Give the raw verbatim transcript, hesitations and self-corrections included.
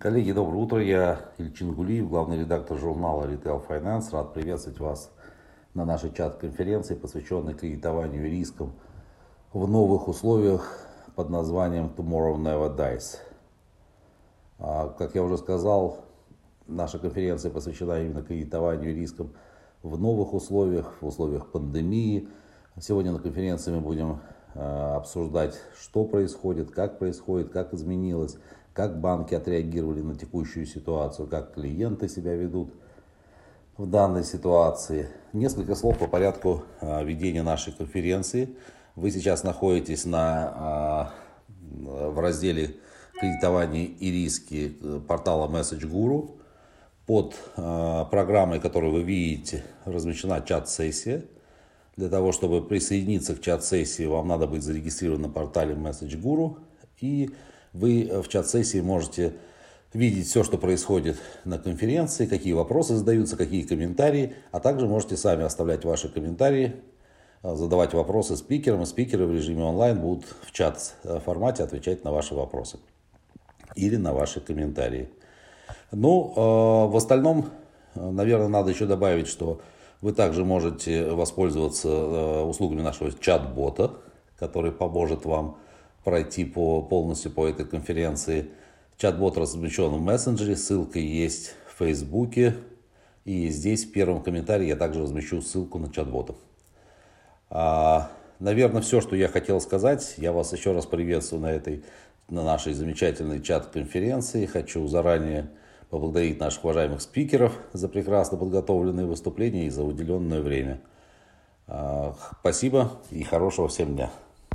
Коллеги, доброе утро. Я Ильчин Гулиев, главный редактор журнала Retail Finance. Рад приветствовать вас на нашей чат-конференции, посвященной кредитованию и рискам в новых условиях под названием Tomorrow Never Dies. Как я уже сказал, наша конференция посвящена именно кредитованию и рискам в новых условиях, в условиях пандемии. Сегодня на конференции мы будем обсуждать, что происходит, как происходит, как изменилось, как банки отреагировали на текущую ситуацию, как клиенты себя ведут в данной ситуации. Несколько слов по порядку ведения нашей конференции. Вы сейчас находитесь на, в разделе «Кредитование и риски» портала MessageGuru. Под программой, которую вы видите, размещена чат-сессия. Для того, чтобы присоединиться к чат-сессии, вам надо быть зарегистрирован на портале MessageGuru. И вы в чат-сессии можете видеть все, что происходит на конференции, какие вопросы задаются, какие комментарии. А также можете сами оставлять ваши комментарии, задавать вопросы спикерам. И спикеры в режиме онлайн будут в чат-формате отвечать на ваши вопросы или на ваши комментарии. Ну, э, в остальном, наверное, надо еще добавить, что вы также можете воспользоваться э, услугами нашего чат-бота, который поможет вам пройти по, полностью по этой конференции. Чат-бот размещен в мессенджере, ссылка есть в Фейсбуке. И здесь в первом комментарии я также размещу ссылку на чат-бота. А, наверное, все, что я хотел сказать. Я вас еще раз приветствую на этой, на нашей замечательной чат-конференции. Хочу заранее поблагодарить наших уважаемых спикеров за прекрасно подготовленные выступления и за уделенное время. Спасибо и хорошего всем дня.